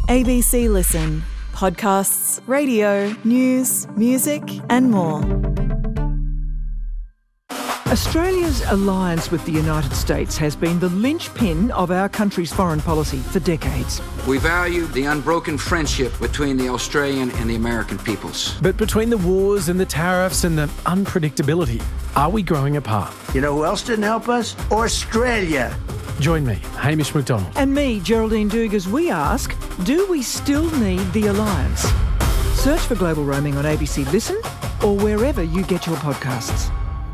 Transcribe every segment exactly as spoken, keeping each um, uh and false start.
A B C Listen. Podcasts, radio, news, music and more. Australia's alliance with the United States has been the linchpin of our country's foreign policy for decades. We value the unbroken friendship between the Australian and the American peoples. But between the wars and the tariffs and the unpredictability, are we growing apart? You know who else didn't help us? Australia. Join me, Hamish McDonald. And me, Geraldine Doog, as we ask, do we still need the alliance? Search for Global Roaming on A B C Listen or wherever you get your podcasts.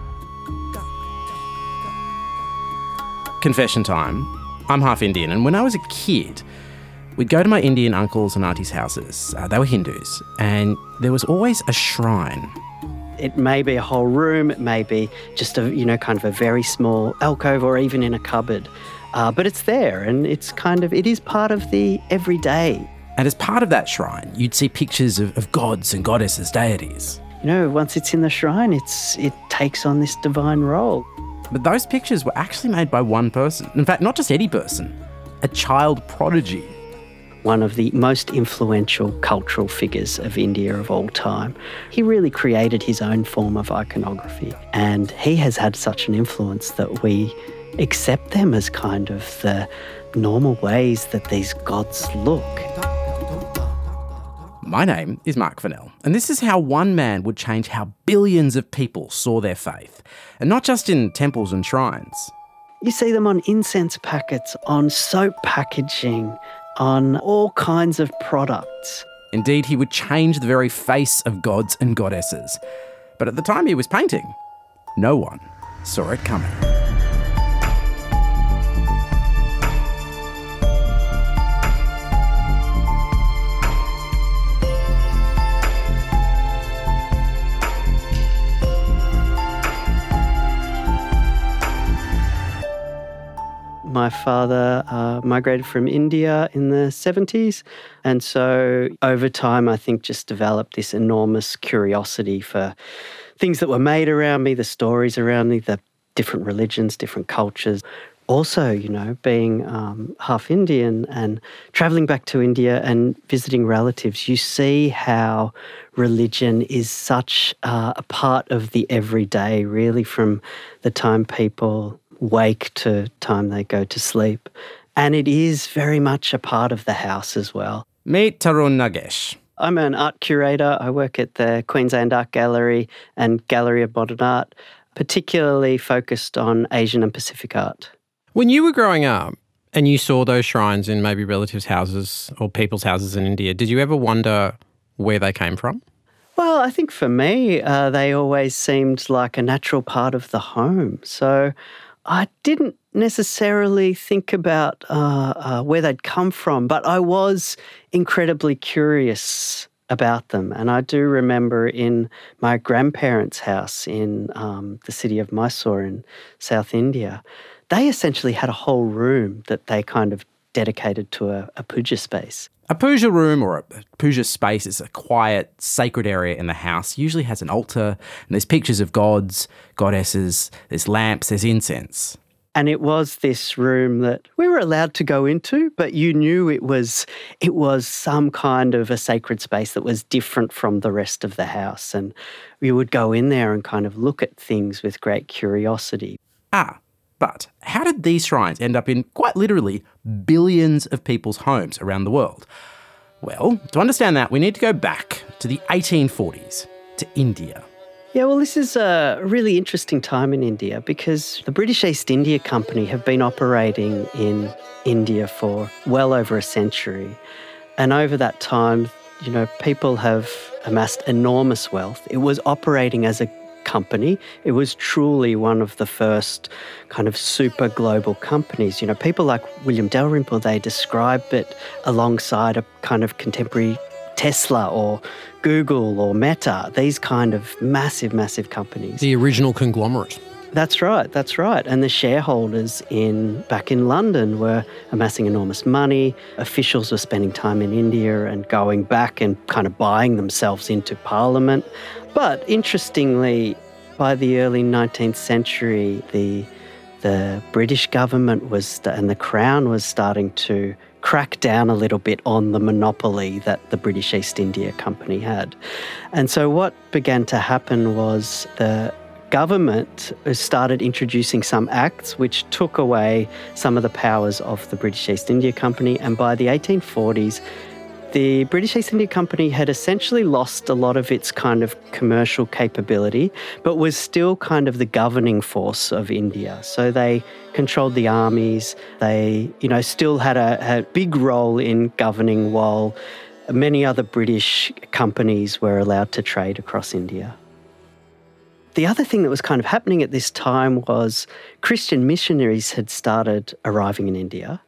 Confession time. I'm half Indian, and when I was a kid, we'd go to my Indian uncles and aunties' houses. Uh, they were Hindus, and there was always a shrine. It may be a whole room, it may be just a, you know, kind of a very small alcove or even in a cupboard. Uh, but it's there, and it's kind of, it is part of the everyday. And as part of that shrine, you'd see pictures of, of gods and goddesses, deities. You know, once it's in the shrine, it's it takes on this divine role. But those pictures were actually made by one person. In fact, not just any person, a child prodigy. One of the most influential cultural figures of India of all time. He really created his own form of iconography, and he has had such an influence that we accept them as kind of the normal ways that these gods look. My name is Mark Fennell, and this is how one man would change how billions of people saw their faith, and not just in temples and shrines. You see them on incense packets, on soap packaging, on all kinds of products. Indeed, he would change the very face of gods and goddesses. But at the time he was painting, no one saw it coming. My father uh, migrated from India in the seventies, and so over time I think just developed this enormous curiosity for things that were made around me, the stories around me, the different religions, different cultures. Also, you know, being um, half Indian and travelling back to India and visiting relatives, you see how religion is such uh, a part of the everyday, really, from the time people wake to time they go to sleep. And it is very much a part of the house as well. Meet Tarun Nagesh. I'm an art curator. I work at the Queensland Art Gallery and Gallery of Modern Art, particularly focused on Asian and Pacific art. When you were growing up and you saw those shrines in maybe relatives' houses or people's houses in India, did you ever wonder where they came from? Well, I think for me, uh, they always seemed like a natural part of the home. So I didn't necessarily think about uh, uh, where they'd come from, but I was incredibly curious about them. And I do remember in my grandparents' house in um, the city of Mysore in South India, they essentially had a whole room that they kind of dedicated to a, a puja space. A puja room or a puja space is a quiet, sacred area in the house. Usually has an altar, and there's pictures of gods, goddesses, there's lamps, there's incense. And it was this room that we were allowed to go into, but you knew it was it was some kind of a sacred space that was different from the rest of the house. And we would go in there and kind of look at things with great curiosity. Ah, but how did these shrines end up in, quite literally, billions of people's homes around the world? Well, to understand that, we need to go back to the eighteen forties, to India. Yeah, well, this is a really interesting time in India because the British East India Company have been operating in India for well over a century. And over that time, you know, people have amassed enormous wealth. It was operating as a company. It was truly one of the first kind of super global companies. You know, people like William Dalrymple, they describe it alongside a kind of contemporary Tesla or Google or Meta, these kind of massive, massive companies. The original conglomerate. That's right, that's right. And the shareholders in back in London were amassing enormous money. Officials were spending time in India and going back and kind of buying themselves into Parliament. But interestingly, by the early nineteenth century, the the British government was and the Crown was starting to crack down a little bit on the monopoly that the British East India Company had. And so what began to happen was the government started introducing some acts which took away some of the powers of the British East India Company, and by the eighteen forties, the British East India Company had essentially lost a lot of its kind of commercial capability, but was still kind of the governing force of India. So they controlled the armies, they, you know, still had a, a big role in governing while many other British companies were allowed to trade across India. The other thing that was kind of happening at this time was Christian missionaries had started arriving in India,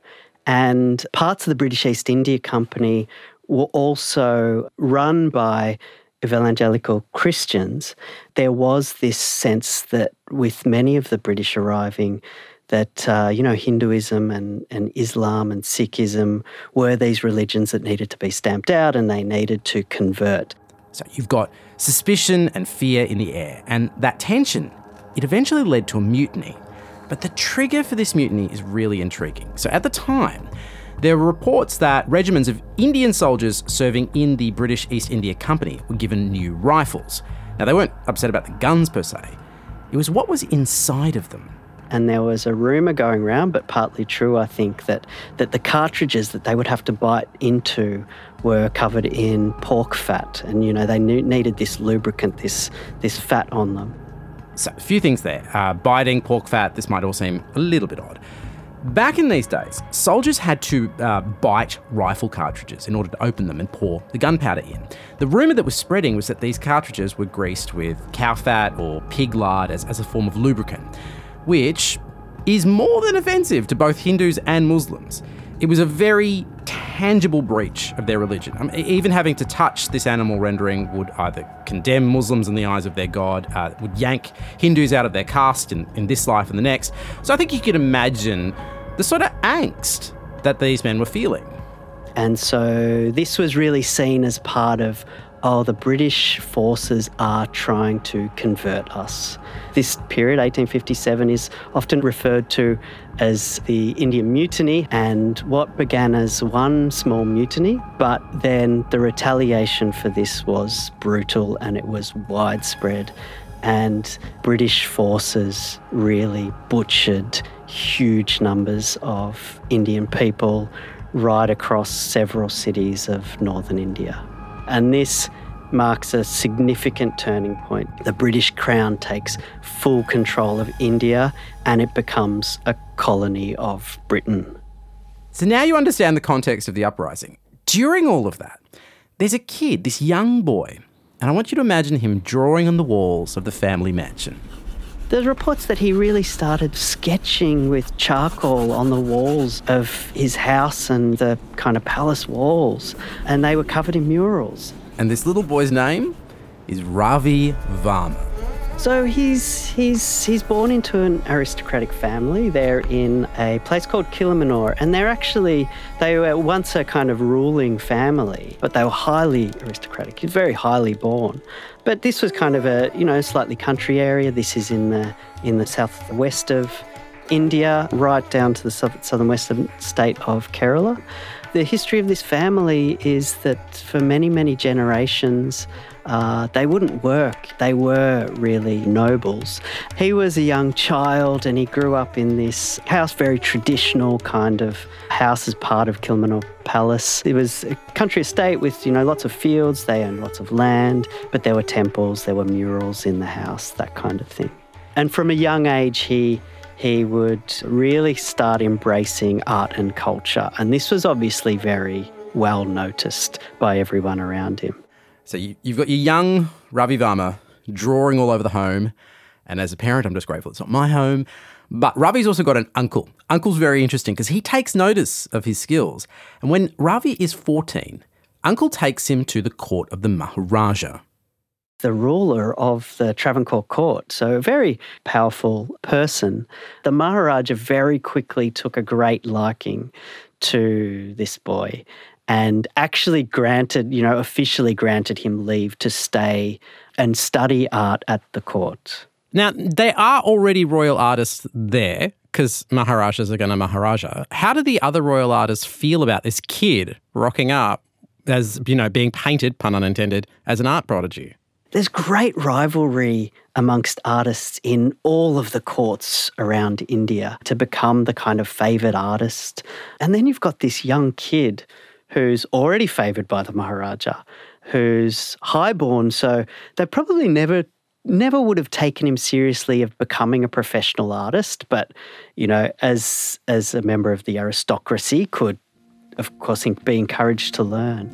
and parts of the British East India Company were also run by evangelical Christians. There was this sense that with many of the British arriving, that, uh, you know, Hinduism and, and Islam and Sikhism were these religions that needed to be stamped out and they needed to convert. So you've got suspicion and fear in the air, and that tension, it eventually led to a mutiny. But the trigger for this mutiny is really intriguing. So at the time, there were reports that regiments of Indian soldiers serving in the British East India Company were given new rifles. Now, they weren't upset about the guns per se. It was what was inside of them. And there was a rumour going around, but partly true, I think, that, that the cartridges that they would have to bite into were covered in pork fat. And, you know, they needed this lubricant, this, this fat on them. So, a few things there. Uh, biting pork fat, this might all seem a little bit odd. Back in these days, soldiers had to uh, bite rifle cartridges in order to open them and pour the gunpowder in. The rumour that was spreading was that these cartridges were greased with cow fat or pig lard as, as a form of lubricant, which is more than offensive to both Hindus and Muslims. It was a very tangible breach of their religion. I mean, even having to touch this animal rendering would either condemn Muslims in the eyes of their God, uh, would yank Hindus out of their caste in, in this life and the next. So I think you could imagine the sort of angst that these men were feeling. And so this was really seen as part of, oh, the British forces are trying to convert us. This period, eighteen fifty-seven, is often referred to as the Indian Mutiny, and what began as one small mutiny, but then the retaliation for this was brutal and it was widespread, and British forces really butchered huge numbers of Indian people right across several cities of northern India. And this marks a significant turning point. The British Crown takes full control of India and it becomes a colony of Britain. So now you understand the context of the uprising. During all of that, there's a kid, this young boy, and I want you to imagine him drawing on the walls of the family mansion. There's reports that he really started sketching with charcoal on the walls of his house and the kind of palace walls, and they were covered in murals. And this little boy's name is Ravi Varma. So he's he's he's born into an aristocratic family. They're in a place called Kilimanor, and they're actually, they were once a kind of ruling family, but they were highly aristocratic. He's very highly born. But this was kind of a, you know, slightly country area. This is in the in the southwest of India, right down to the southern western state of Kerala. The history of this family is that for many, many generations, uh, they wouldn't work. They were really nobles. He was a young child and he grew up in this house, very traditional kind of house as part of Kilimanor Palace. It was a country estate with, you know, lots of fields. They owned lots of land, but there were temples, there were murals in the house, that kind of thing. And from a young age, he he would really start embracing art and culture. And this was obviously very well noticed by everyone around him. So you, you've got your young Ravi Varma drawing all over the home. And as a parent, I'm just grateful it's not my home. But Ravi's also got an uncle. Uncle's very interesting because he takes notice of his skills. And when Ravi is fourteen, Uncle takes him to the court of the Maharaja. The ruler of the Travancore court, so a very powerful person. The Maharaja very quickly took a great liking to this boy and actually granted, you know, officially granted him leave to stay and study art at the court. Now, they are already royal artists there. because Maharajas are going to Maharaja. How do the other royal artists feel about this kid rocking up as, you know, being painted, pun unintended, as an art prodigy? There's great rivalry amongst artists in all of the courts around India to become the kind of favoured artist. And then you've got this young kid who's already favoured by the Maharaja, who's highborn, so they probably never never would have taken him seriously of becoming a professional artist, but, you know, as as a member of the aristocracy could, of course, be encouraged to learn.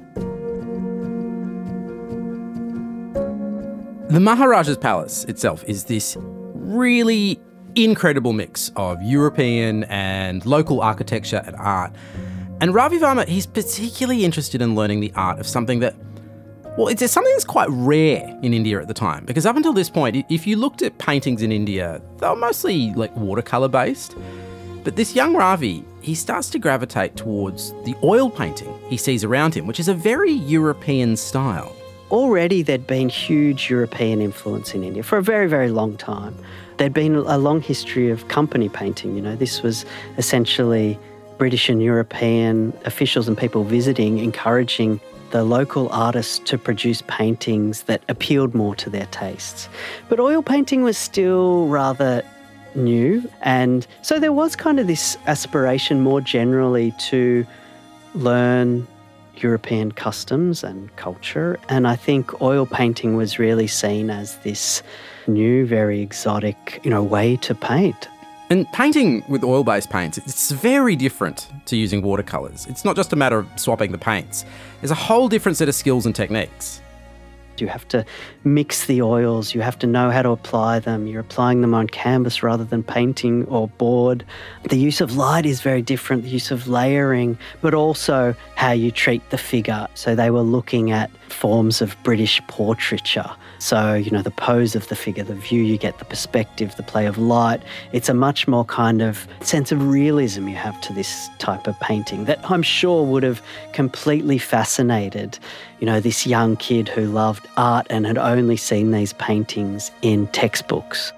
The Maharaja's palace itself is this really incredible mix of European and local architecture and art. And Ravi Varma, he's particularly interested in learning the art of something that, well, it's something that's quite rare in India at the time, because up until this point, if you looked at paintings in India, they were mostly like watercolour based. But this young Ravi, he starts to gravitate towards the oil painting he sees around him, which is a very European style. Already there'd been huge European influence in India for a very, very long time. There'd been a long history of company painting. You know, this was essentially British and European officials and people visiting, encouraging the local artists to produce paintings that appealed more to their tastes. But oil painting was still rather new, and so there was kind of this aspiration more generally to learn European customs and culture, and I think oil painting was really seen as this new, very exotic, you know, way to paint. And painting with oil-based paints, it's very different to using watercolours. It's not just a matter of swapping the paints. There's a whole different set of skills and techniques. You have to mix the oils, you have to know how to apply them. You're applying them on canvas rather than painting or board. The use of light is very different, the use of layering, but also how you treat the figure. So they were looking at forms of British portraiture. So, you know, the pose of the figure, the view you get, the perspective, the play of light. It's a much more kind of sense of realism you have to this type of painting that I'm sure would have completely fascinated, you know, this young kid who loved art and had only seen these paintings in textbooks.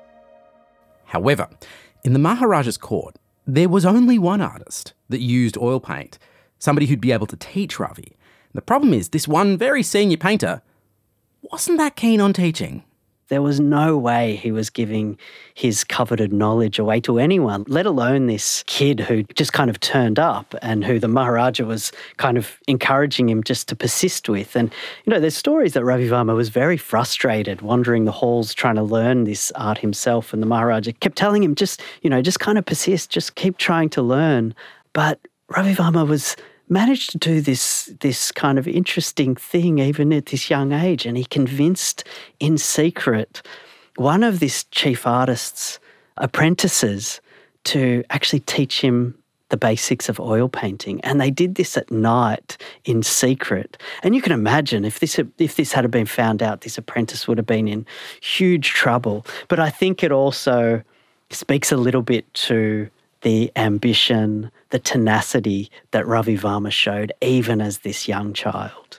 However, in the Maharaja's court, there was only one artist that used oil paint, somebody who'd be able to teach Ravi. The problem is, this one very senior painter wasn't that keen on teaching. There was no way he was giving his coveted knowledge away to anyone, let alone this kid who just kind of turned up and who the Maharaja was kind of encouraging him just to persist with. And, you know, there's stories that Ravi Varma was very frustrated wandering the halls trying to learn this art himself, and the Maharaja kept telling him, just, you know, just kind of persist, just keep trying to learn. But Ravi Varma was managed to do this this kind of interesting thing even at this young age, and he convinced in secret one of this chief artist's apprentices to actually teach him the basics of oil painting, and they did this at night in secret. And you can imagine if this if this had been found out, this apprentice would have been in huge trouble. But I think it also speaks a little bit to the ambition, the tenacity that Ravi Varma showed even as this young child.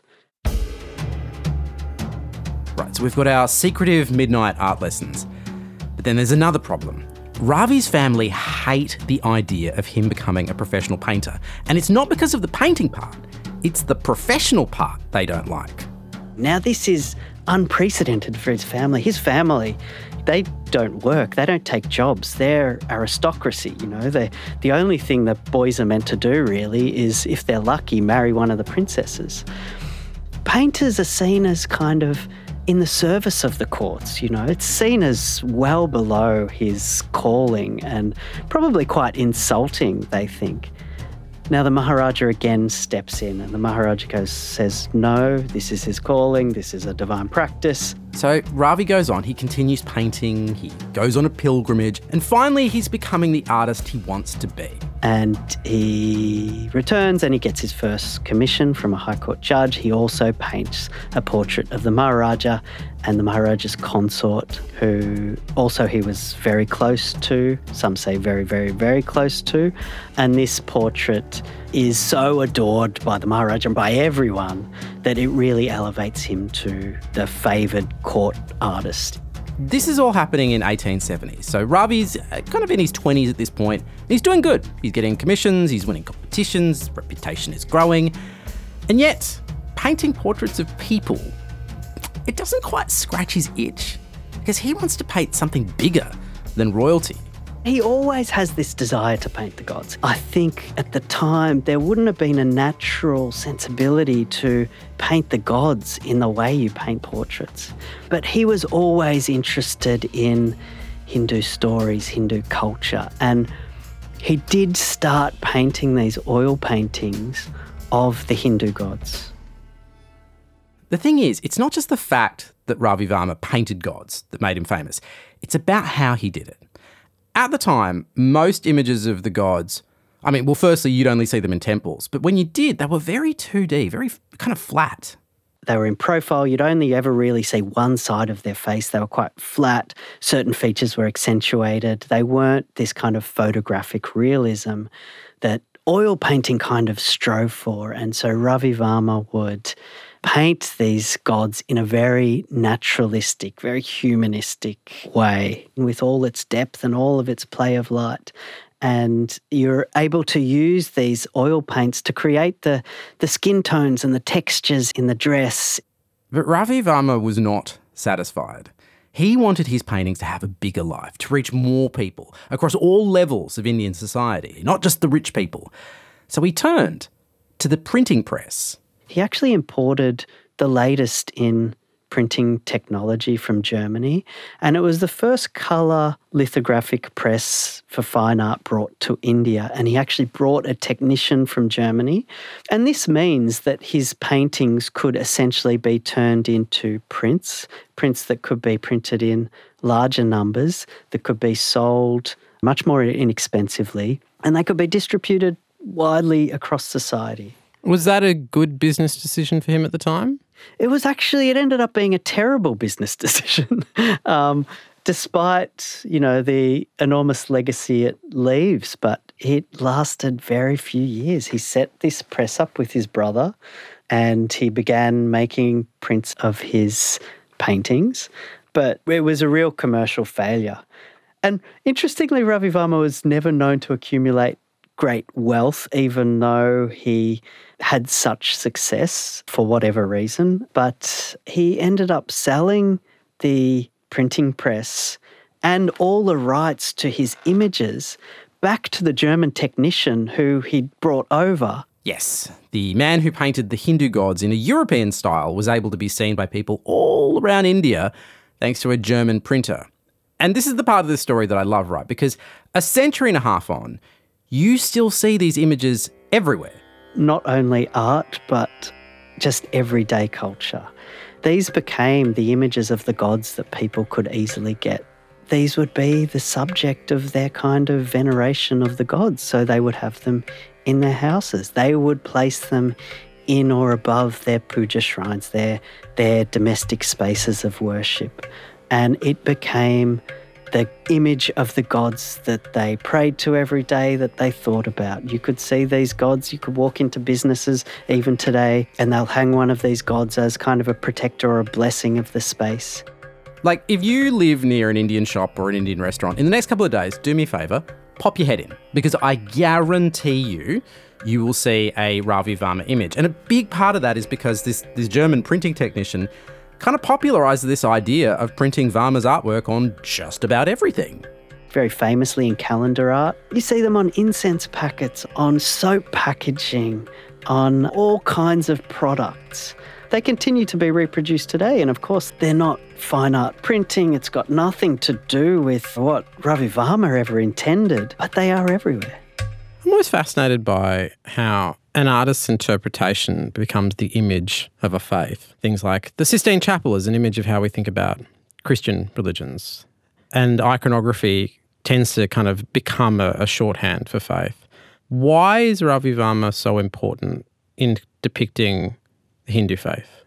Right, so we've got our secretive midnight art lessons. But then there's another problem. Ravi's family hate the idea of him becoming a professional painter. And it's not because of the painting part, it's the professional part they don't like. Now this is unprecedented for his family. His family, they don't work, they don't take jobs, they're aristocracy, you know. They, the only thing that boys are meant to do really is, if they're lucky, marry one of the princesses. Painters are seen as kind of in the service of the courts, you know. It's seen as well below his calling and probably quite insulting, they think. Now the Maharaja again steps in, and the Maharaja goes, says, no, this is his calling, this is a divine practice. So Ravi goes on, he continues painting, he goes on a pilgrimage, and finally he's becoming the artist he wants to be. And he returns and he gets his first commission from a High Court judge. He also paints a portrait of the Maharaja and the Maharaja's consort, who also he was very close to, some say very, very, very close to. And this portrait is so adored by the Maharaja and by everyone that it really elevates him to the favoured court artist. This is all happening in eighteen seventy. So Ravi's uh, kind of in his twenties at this point. He's doing good. He's getting commissions, he's winning competitions, reputation is growing. And yet, painting portraits of people, it doesn't quite scratch his itch because he wants to paint something bigger than royalty. He always has this desire to paint the gods. I think at the time there wouldn't have been a natural sensibility to paint the gods in the way you paint portraits. But he was always interested in Hindu stories, Hindu culture, and he did start painting these oil paintings of the Hindu gods. The thing is, it's not just the fact that Ravi Varma painted gods that made him famous. It's about how he did it. At the time, most images of the gods, I mean, well, firstly, you'd only see them in temples, but when you did, they were very two D, very kind of flat. They were in profile. You'd only ever really see one side of their face. They were quite flat. Certain features were accentuated. They weren't this kind of photographic realism that oil painting kind of strove for. And so Ravi Varma would paint these gods in a very naturalistic, very humanistic way, with all its depth and all of its play of light. And you're able to use these oil paints to create the, the skin tones and the textures in the dress. But Ravi Varma was not satisfied. He wanted his paintings to have a bigger life, to reach more people across all levels of Indian society, not just the rich people. So he turned to the printing press. He actually imported the latest in printing technology from Germany, and it was the first colour lithographic press for fine art brought to India, and he actually brought a technician from Germany. And this means that his paintings could essentially be turned into prints, prints that could be printed in larger numbers, that could be sold much more inexpensively, and they could be distributed widely across society. Was that a good business decision for him at the time? It was actually, it ended up being a terrible business decision. um, despite, you know, the enormous legacy it leaves, but it lasted very few years. He set this press up with his brother and he began making prints of his paintings, but it was a real commercial failure. And interestingly, Ravi Varma was never known to accumulate great wealth, even though he had such success for whatever reason. But he ended up selling the printing press and all the rights to his images back to the German technician who he'd brought over. Yes, the man who painted the Hindu gods in a European style was able to be seen by people all around India thanks to a German printer. And this is the part of the story that I love, right? Because a century and a half on, you still see these images everywhere. Not only art, but just everyday culture. These became the images of the gods that people could easily get. These would be the subject of their kind of veneration of the gods, so they would have them in their houses. They would place them in or above their puja shrines, their, their domestic spaces of worship. And it became the image of the gods that they prayed to every day, that they thought about. You could see these gods, you could walk into businesses even today and they'll hang one of these gods as kind of a protector or a blessing of the space. Like, if you live near an Indian shop or an Indian restaurant, in the next couple of days, do me a favour, pop your head in, because I guarantee you, you will see a Ravi Varma image. And a big part of that is because this, this German printing technician kind of popularised this idea of printing Varma's artwork on just about everything. Very famously in calendar art, you see them on incense packets, on soap packaging, on all kinds of products. They continue to be reproduced today, and of course they're not fine art printing. It's got nothing to do with what Ravi Varma ever intended, but they are everywhere. I'm always fascinated by how an artist's interpretation becomes the image of a faith. Things like the Sistine Chapel is an image of how we think about Christian religions, and iconography tends to kind of become a, a shorthand for faith. Why is Ravi Varma so important in depicting the Hindu faith?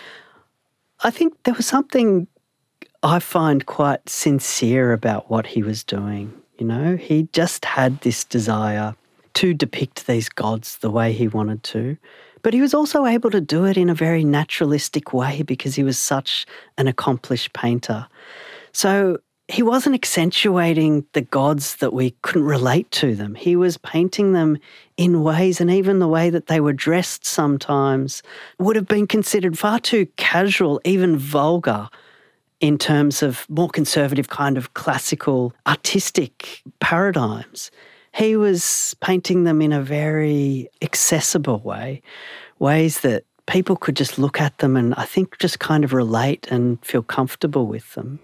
I think there was something I find quite sincere about what he was doing. You know, he just had this desire to depict these gods the way he wanted to, but he was also able to do it in a very naturalistic way because he was such an accomplished painter. So he wasn't accentuating the gods that we couldn't relate to them. He was painting them in ways, and even the way that they were dressed sometimes would have been considered far too casual, even vulgar, in terms of more conservative kind of classical artistic paradigms. He was painting them in a very accessible way, ways that people could just look at them and I think just kind of relate and feel comfortable with them.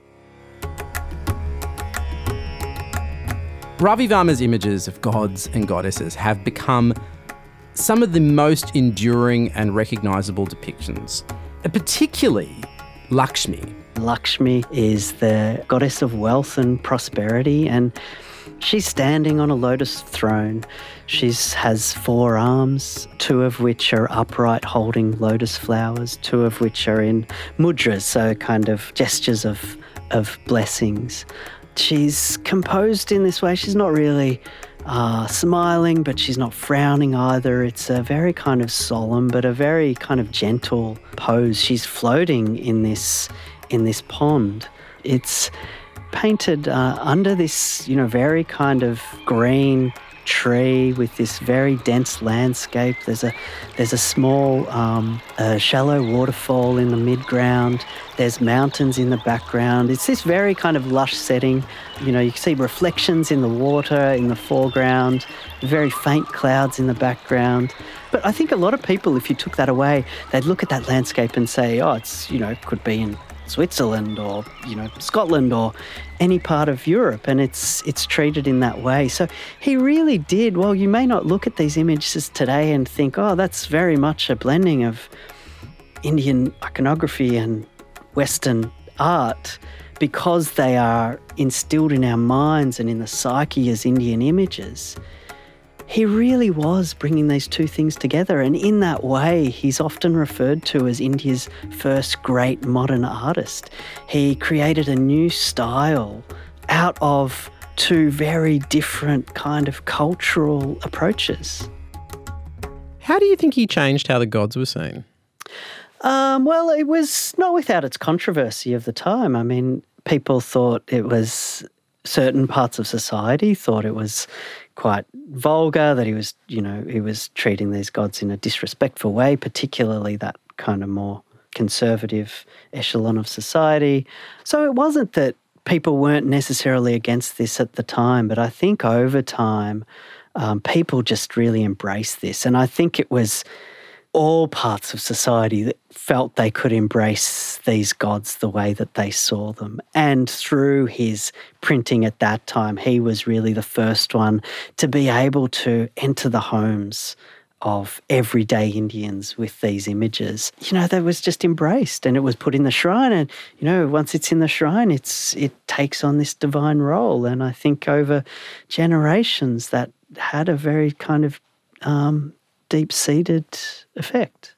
Ravi Varma's images of gods and goddesses have become some of the most enduring and recognisable depictions, particularly Lakshmi. Lakshmi is the goddess of wealth and prosperity, and she's standing on a lotus throne. She has four arms, two of which are upright holding lotus flowers, two of which are in mudras, so kind of gestures of, of blessings. She's composed in this way. She's not really uh, smiling, but she's not frowning either. It's a very kind of solemn, but a very kind of gentle pose. She's floating in this in this pond. It's painted uh, under this, you know, very kind of green tree with this very dense landscape. There's a there's a small, um, uh, shallow waterfall in the midground. There's mountains in the background. It's this very kind of lush setting. You know, you can see reflections in the water in the foreground, very faint clouds in the background. But I think a lot of people, if you took that away, they'd look at that landscape and say, oh, it's, you know, it could be in Switzerland or, you know, Scotland or any part of Europe, and it's it's treated in that way. So he really did, well, you may not look at these images today and think, oh, that's very much a blending of Indian iconography and Western art, because they are instilled in our minds and in the psyche as Indian images. He really was bringing these two things together, and in that way he's often referred to as India's first great modern artist. He created a new style out of two very different kind of cultural approaches. How do you think he changed how the gods were seen? Um, well, it was not without its controversy of the time. I mean, people thought it was, certain parts of society thought it was quite vulgar, that he was, you know, he was treating these gods in a disrespectful way, particularly that kind of more conservative echelon of society. So it wasn't that people weren't necessarily against this at the time, but I think over time um, people just really embraced this. And I think it was all parts of society that felt they could embrace these gods the way that they saw them. And through his printing at that time, he was really the first one to be able to enter the homes of everyday Indians with these images. You know, that was just embraced, and it was put in the shrine, and, you know, once it's in the shrine, it's it takes on this divine role. And I think over generations that had a very kind of um, deep-seated effect.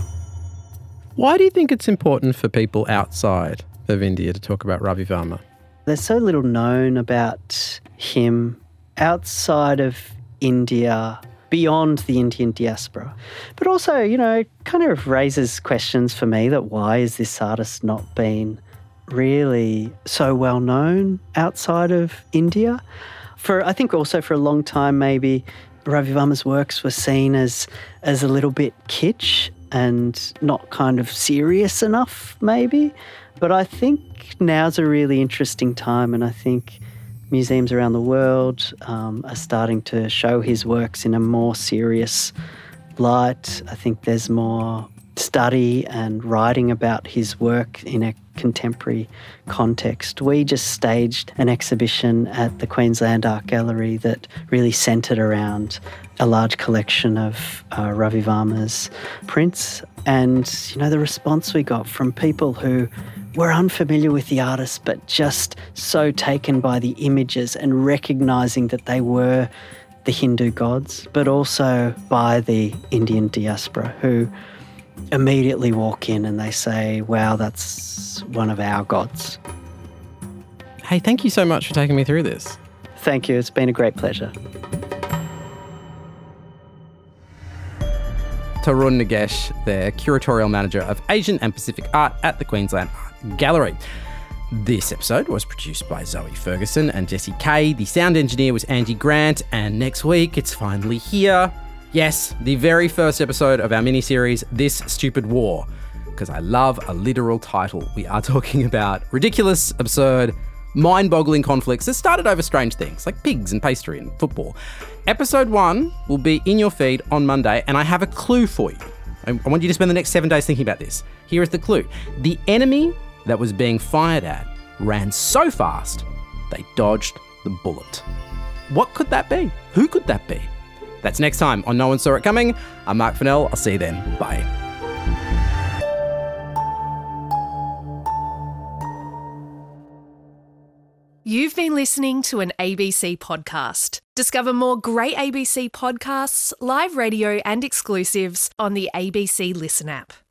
Why do you think it's important for people outside of India to talk about Ravi Varma? There's so little known about him outside of India, beyond the Indian diaspora. But also, you know, it kind of raises questions for me that why is this artist not been really so well known outside of India? For I think also for a long time maybe Ravi Varma's works were seen as as a little bit kitsch and not kind of serious enough, maybe. But I think now's a really interesting time, and I think museums around the world um, are starting to show his works in a more serious light. I think there's more study and writing about his work in a contemporary context. We just staged an exhibition at the Queensland Art Gallery that really centred around a large collection of uh, Ravi Varma's prints. And, you know, the response we got from people who were unfamiliar with the artist but just so taken by the images and recognising that they were the Hindu gods, but also by the Indian diaspora who immediately walk in and they say, wow, that's one of our gods. Hey, thank you so much for taking me through this. Thank you. It's been a great pleasure. Tarun Nagesh, the curatorial manager of Asian and Pacific art at the Queensland Art Gallery. This episode was produced by Zoe Ferguson and Jesse Kay. The sound engineer was Andy Grant. And next week, it's finally here. Yes, the very first episode of our miniseries, This Stupid War. Because I love a literal title. We are talking about ridiculous, absurd, mind-boggling conflicts that started over strange things like pigs and pastry and football. Episode one will be in your feed on Monday, and I have a clue for you. I want you to spend the next seven days thinking about this. Here is the clue. The enemy that was being fired at ran so fast, they dodged the bullet. What could that be? Who could that be? That's next time on No One Saw It Coming. I'm Mark Fennell. I'll see you then. Bye. You've been listening to an A B C podcast. Discover more great A B C podcasts, live radio and exclusives on the A B C Listen app.